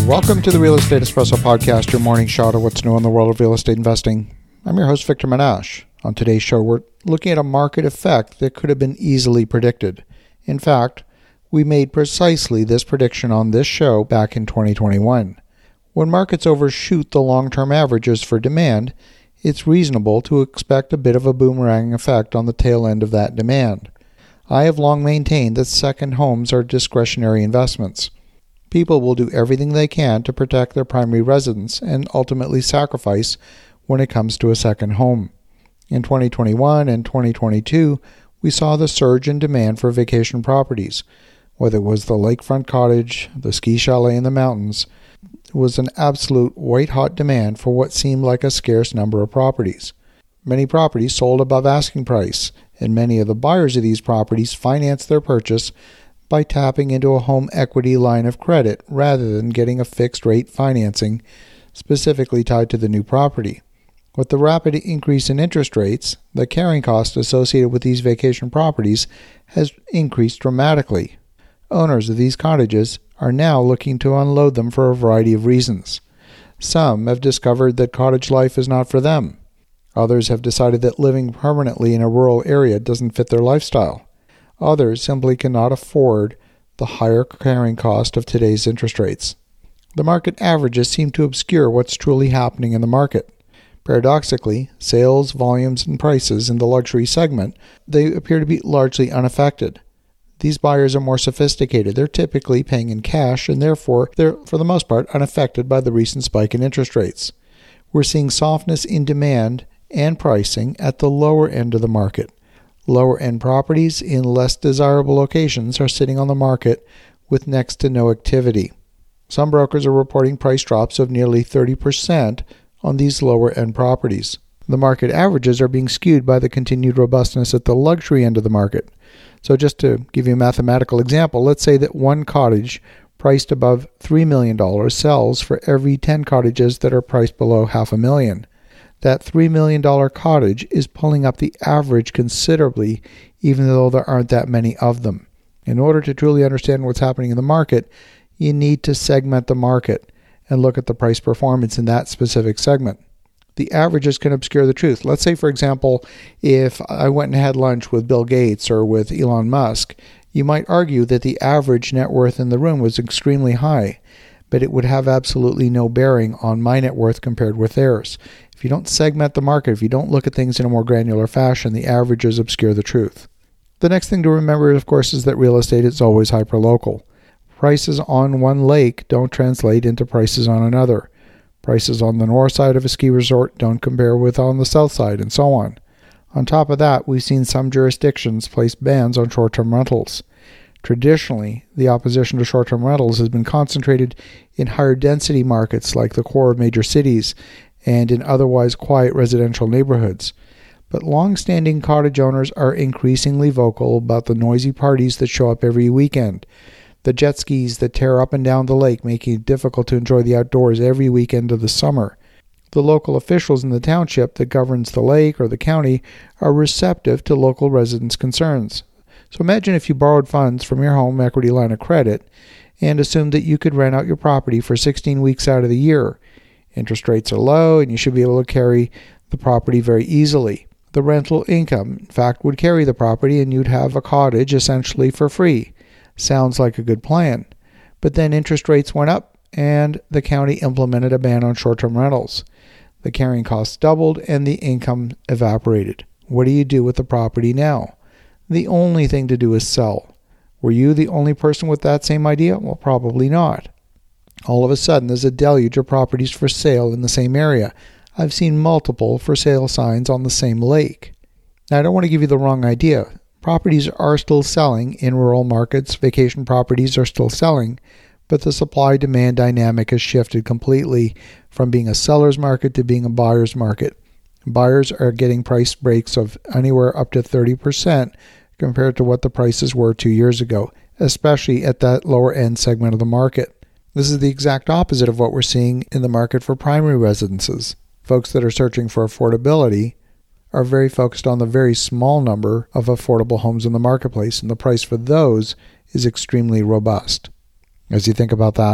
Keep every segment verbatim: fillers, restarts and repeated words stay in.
Welcome to the Real Estate Espresso Podcast, your morning shot of what's new in the world of real estate investing. I'm your host, Victor Menashe. On today's show, we're looking at a market effect that could have been easily predicted. In fact, we made precisely this prediction on this show back in twenty twenty-one. When markets overshoot the long-term averages for demand, it's reasonable to expect a bit of a boomerang effect on the tail end of that demand. I have long maintained that second homes are discretionary investments. People will do everything they can to protect their primary residence and ultimately sacrifice when it comes to a second home. In twenty twenty-one and twenty twenty-two, we saw the surge in demand for vacation properties. Whether it was the lakefront cottage, the ski chalet in the mountains, it was an absolute white-hot demand for what seemed like a scarce number of properties. Many properties sold above asking price, and many of the buyers of these properties financed their purchase by tapping into a home equity line of credit rather than getting a fixed-rate financing specifically tied to the new property. With the rapid increase in interest rates, the carrying cost associated with these vacation properties has increased dramatically. Owners of these cottages are now looking to unload them for a variety of reasons. Some have discovered that cottage life is not for them. Others have decided that living permanently in a rural area doesn't fit their lifestyle. Others simply cannot afford the higher carrying cost of today's interest rates. The market averages seem to obscure what's truly happening in the market. Paradoxically, sales, volumes, and prices in the luxury segment, they appear to be largely unaffected. These buyers are more sophisticated. They're typically paying in cash, and therefore they're, for the most part, unaffected by the recent spike in interest rates. We're seeing softness in demand and pricing at the lower end of the market. Lower-end properties in less desirable locations are sitting on the market with next to no activity. Some brokers are reporting price drops of nearly thirty percent on these lower-end properties. The market averages are being skewed by the continued robustness at the luxury end of the market. So just to give you a mathematical example, let's say that one cottage priced above three million dollars sells for every ten cottages that are priced below half a million. That three million dollars cottage is pulling up the average considerably, even though there aren't that many of them. In order to truly understand what's happening in the market, you need to segment the market and look at the price performance in that specific segment. The averages can obscure the truth. Let's say, for example, if I went and had lunch with Bill Gates or with Elon Musk, you might argue that the average net worth in the room was extremely high, but it would have absolutely no bearing on my net worth compared with theirs. If you don't segment the market, if you don't look at things in a more granular fashion, the averages obscure the truth. The next thing to remember, of course, is that real estate is always hyperlocal. Prices on one lake don't translate into prices on another. Prices on the north side of a ski resort don't compare with on the south side, and so on. On top of that, we've seen some jurisdictions place bans on short-term rentals. Traditionally, the opposition to short-term rentals has been concentrated in higher density markets like the core of major cities and in otherwise quiet residential neighborhoods. But long-standing cottage owners are increasingly vocal about the noisy parties that show up every weekend, the jet skis that tear up and down the lake, making it difficult to enjoy the outdoors every weekend of the summer. The local officials in the township that governs the lake or the county are receptive to local residents' concerns. So imagine if you borrowed funds from your home equity line of credit and assumed that you could rent out your property for sixteen weeks out of the year. Interest rates are low, and you should be able to carry the property very easily. The rental income, in fact, would carry the property, and you'd have a cottage essentially for free. Sounds like a good plan. But then interest rates went up, and the county implemented a ban on short-term rentals. The carrying costs doubled, and the income evaporated. What do you do with the property now? The only thing to do is sell. Were you the only person with that same idea? Well, probably not. All of a sudden, there's a deluge of properties for sale in the same area. I've seen multiple for sale signs on the same lake. Now, I don't want to give you the wrong idea. Properties are still selling in rural markets. Vacation properties are still selling, but the supply-demand dynamic has shifted completely from being a seller's market to being a buyer's market. Buyers are getting price breaks of anywhere up to thirty percent compared to what the prices were two years ago, especially at that lower-end segment of the market. This is the exact opposite of what we're seeing in the market for primary residences. Folks that are searching for affordability are very focused on the very small number of affordable homes in the marketplace, and the price for those is extremely robust. As you think about that,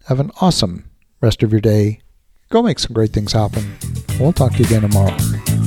Have an awesome rest of your day. Go make some great things happen. We'll talk to you again tomorrow.